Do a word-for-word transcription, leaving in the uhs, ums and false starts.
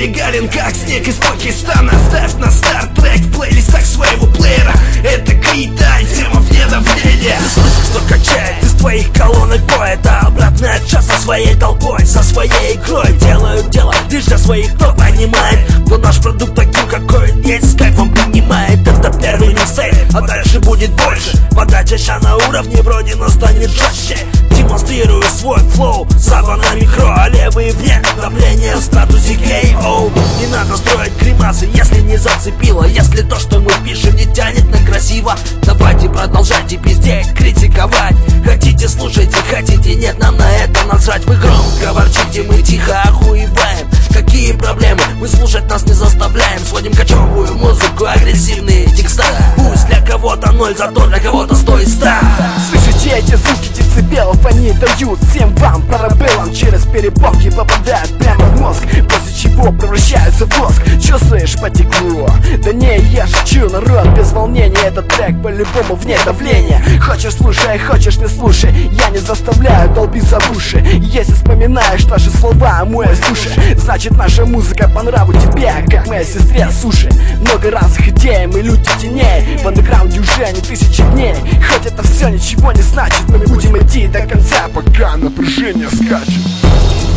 нелегален, как снег из Пакистана. Ставь на старт трек в плейлистах своего плеера. Это Китай, тема вне давления. Ты слышишь, что качает из твоих колонок бой. Это обратный отчет со своей толпой, со своей игрой. Делают дело лишь для своих, кто понимает, кто наш продукт таким, какой он есть, с кайфом принимает. Это первый микстейп, а дальше будет больше. Подача ща на уровне, вроде, но станет жестче. Демонстрирую свой флоу, Саба на микро, а левые вне давление в статусе кей о. Не надо строить гримасы, если не зацепило. Если то, что мы пишем, не тянет на красиво, давайте продолжайте пиздеть, критиковать. Хотите, слушайте, хотите, нет, нам на это насрать. Вы громко ворчите, мы тихо охуеваем. Какие проблемы? Мы слушать нас не заставляем. Сводим кочевую музыку, агрессивные текста. Пусть для кого-то ноль, зато для кого-то сто и ста. Слышите эти звуки децибелов? Они дают всем вам парабеллам. Через перепонки попадают прямо в мозг, после чего превращаются в воск. Чувствуешь, потекло? Да не, я шучу, народ, без волнения. Этот трек по-любому вне давления. Хочешь слушай, хочешь не слушай, я не заставляю долбиться в уши. Если вспоминаешь наши слова, мой слушай, значит наша музыка по нраву тебе, как моей сестре суши. Много разных идей, мы люди теней, в андеграунде уже не тысячи дней. Хоть это все ничего не значит, мы будем идти до конца, пока напряжение скачет.